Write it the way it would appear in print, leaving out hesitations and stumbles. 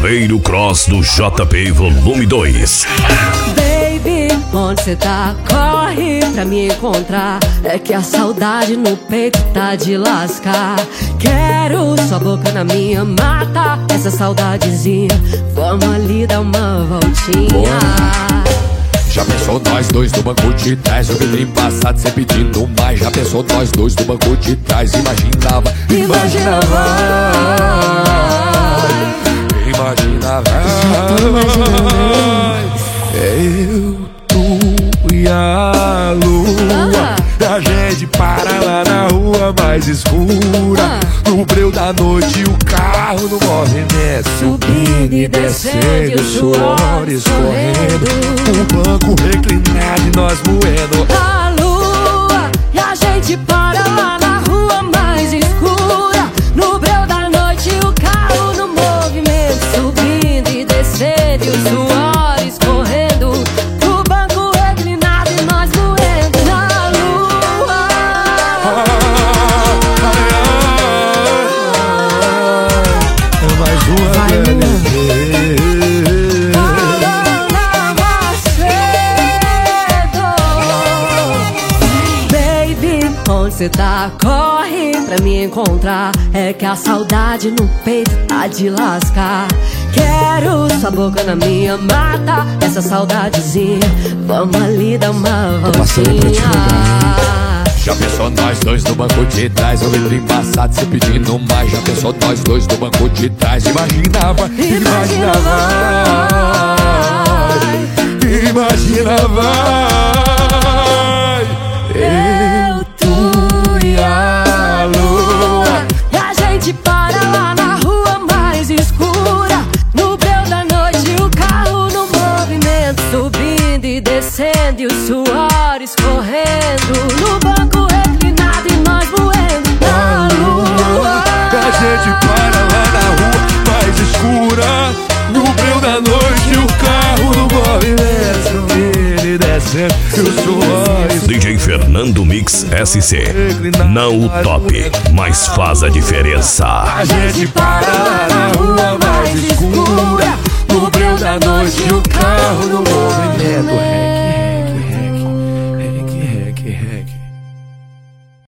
Chaveiro Cross do JP Volume 2. Baby, onde cê tá? Corre pra me encontrar. É que a saudade no peito tá de lascar. Quero sua boca na minha, mata essa saudadezinha. Vamos ali dar uma voltinha. Já pensou nós dois no banco de trás, o vidro embaçado, cê pedindo mais. Já pensou nós dois no banco de trás, imaginava. Eu, tu e a lua, a gente para lá na rua mais escura. No breu da noite o carro no movimento, subindo e descendo, o suor escorrendo. o banco reclinado e nós moendo a lua, e a gente para lá na rua mais escura. No breu da noite o carro no movimento, subindo e descendo, o suor escorrendo. O banco reclinado e nós moendo na lua. Mais uma onde cê tá? Corre pra me encontrar. É que a saudade no peito tá de lascar. Quero sua boca na minha, mata essa saudadezinha. Vamos ali dar uma voltinha. Já pensou nós dois no banco de trás, o vidro embaçado, cê pedindo mais. Já pensou nós dois no banco de trás, imaginava. Eu, tu e a lua, e a gente para lá na rua mais escura. No breu da noite o carro no movimento, subindo e descendo, e o suor escorrendo. No banco reclinado e nós voando na lua. A gente para lá na rua mais escura. No breu da noite o carro no movimento, subindo e descendo, e o suor. DJ Fernando Mix SC. Não o top, mas faz a diferença. A gente para lá na rua mais escura. No breu da noite o carro no